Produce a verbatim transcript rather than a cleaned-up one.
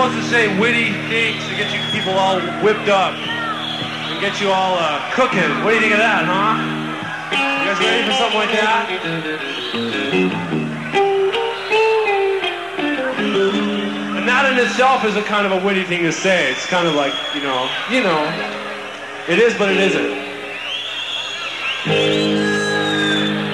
wants to say witty things to get you people all whipped up and get you all uh, cooking. What do you think of that, huh? You guys ready for something like that? And that in itself is a kind of a witty thing to say. It's kind of like, you know, you know, it is, but it isn't.